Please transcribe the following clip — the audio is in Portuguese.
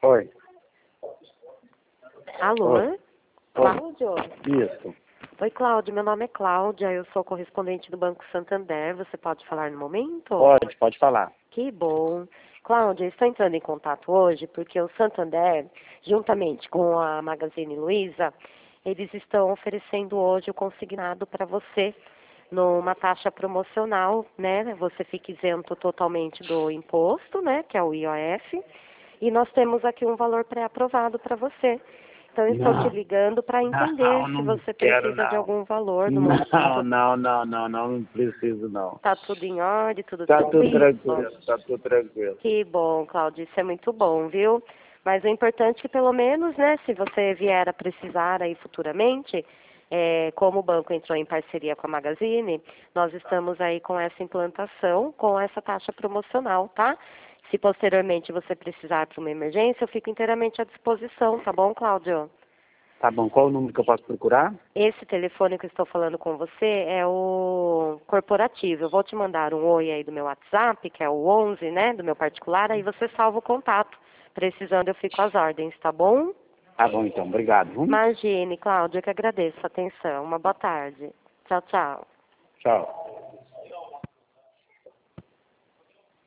Oi. Alô? Oi. Cláudio? Isso. Oi, Cláudio. Meu nome é Cláudia. Eu sou correspondente do Banco Santander. Você pode falar no momento? Pode falar. Que bom. Cláudia, eu estou entrando em contato hoje porque o Santander, juntamente com a Magazine Luiza, eles estão oferecendo hoje o consignado para você numa taxa promocional, né? Você fica isento totalmente do imposto, né? Que é o IOF. E nós temos aqui um valor pré-aprovado para você. Então, eu estou te ligando para entender se você precisa de algum valor no momento. Não preciso não. Tá tudo em ordem, tudo Tá tudo tranquilo? tranquilo. Que bom, Cláudia, isso é muito bom, viu? Mas o importante é que pelo menos, né, se você vier a precisar aí futuramente, como o banco entrou em parceria com a Magazine, nós estamos aí com essa implantação, com essa taxa promocional, tá? Se posteriormente você precisar para uma emergência, eu fico inteiramente à disposição, tá bom, Cláudio? Tá bom, qual o número que eu posso procurar? Esse telefone que eu estou falando com você é o corporativo. Eu vou te mandar um oi aí do meu WhatsApp, que é o 11, né, do meu particular, aí você salva o contato. Precisando, eu fico às ordens, tá bom? Tá bom então, obrigado. Imagine, Cláudia, eu que agradeço a atenção. Uma boa tarde. Tchau, tchau. Tchau.